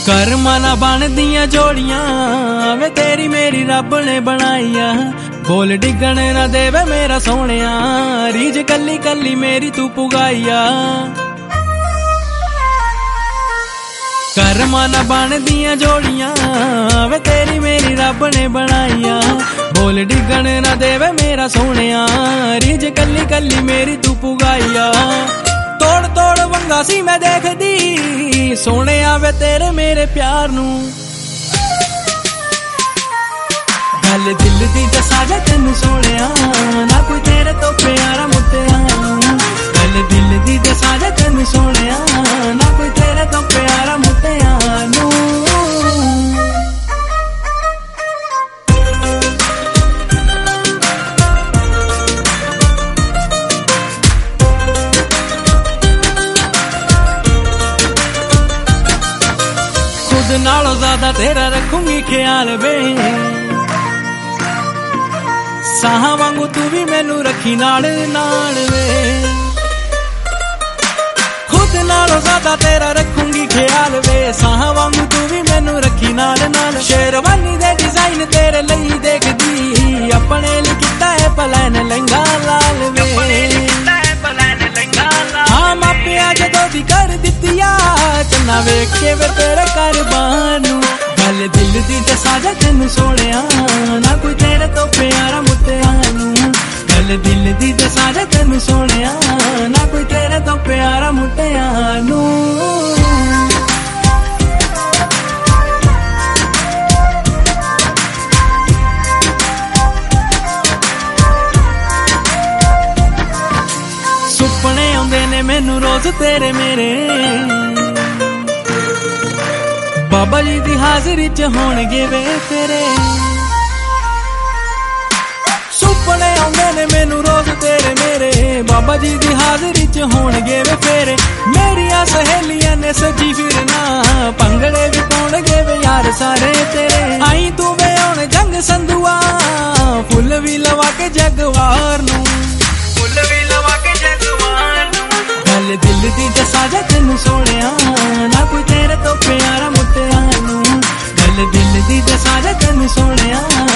ਕਰਮਾਂ ਨਾ ਬਣਦੀਆਂ ਜੋੜੀਆਂ ਵੇ ਤੇਰੀ ਮੇਰੀ ਰੱਬ ਨੇ ਬਣਾਈਆਂ। ਬੋਲ ਡਿੱਗਣ ਨਾ ਦੇਵੇ ਮੇਰਾ ਸੋਹਣਿਆ, ਰੀਝ ਕੱਲੀ ਕੱਲੀ ਮੇਰੀ ਤੂੰ ਪੁਗਾਈਆ। ਕਰਮਾਂ ਨਾ ਬਣਦੀਆਂ ਜੋੜੀਆਂ ਵੇ ਤੇਰੀ ਮੇਰੀ ਰੱਬ ਨੇ ਬਣਾਈਆਂ। ਬੋਲ ਡਿੱਗਣ ਨਾ ਦੇਵੇ ਮੇਰਾ ਸੋਹਣਿਆ, ਰੀਝ ਕੱਲੀ ਕੱਲੀ ਮੇਰੀ ਤੂੰ ਪੁਗਾਈਆ। ਤੋੜ ਤੋੜ ਵੰਗਾ ਸੀ ਮੈਂ ਦੇਖਦੀ ਸੋਹਣਿਆ ਵੇ ਤੇਰੇ ਮੇਰੇ ਪਿਆਰ ਨੂੰ। ਗੱਲ ਦਿਲ ਦੀ ਦੱਸਾਂ ਜੇ ਤੈਨੂੰ ਸੋਹਣਿਆ, ਨਾ ਕੋਈ ਤੇਰੇ ਤੋਂ ਪਿਆਰਾ ਮੁੱਟਿਆ ਨੂੰ। ਗੱਲ ਦਿਲ ਦੀ ਦੱਸਾਂ ਜੇ ਤੈਨੂੰ ਸੋਹਣਿਆ, ਨਾ ਕੋਈ ਤੇਰੇ ਤੋਂ ਪਿਆਰਾ ਮੁੱਟਿਆ ਨੂੰ। खुद नालों ज्यादा तेरा रखूंगी ख्याल वे, साहां वांगू तू भी मैनू रखी नाल नाल वे। खुद नालों ज्यादा तेरा रखूंगी ख्याल वे, साहां वांगू तू भी मैनू रखी नाल नाल। शेरवानी दे डिजाइन तेरे लई देखदी, अपने लिए कीता है प्लान लहंगा लाल वे। हाँ मापिया जदों दी कर दित्तिया, चन्ना वेख के वे तेरे करबान नू। गल दिल दी दसां जे तैनू सोहणिया, ना कोई तेरे तो प्यारा मुट्टिया नू। गल दिल दी दसां जे तैनू सोहणिया, ना कोई तेरे तो प्यारा मुट्टिया नू। सुपने आउंदे ने मैनू रोज तेरे मेरे, बाबा जी दी हाजरी च होणगे वे तेरे। सुपने आउंदे ने मैनू रोज तेरे मेरे, बाबा जी दी हाजरी च होणगे वे फेरे। मेरिया सहेलियां ने सजी फिरना, भंगड़े भी पाउणगे वे यार सारे तेरे। आई तू वे हुण जंग संधुआ, फुल भी लवा के जगवार नू। फुल भी लवा के जगवार नू। गल दिल दी दसां जे तैनू सोहणिया, ना कोई तेरे तो प्यारा मुट्टिया नू। गल दिल दी दसां जे तैनू सोहणिया,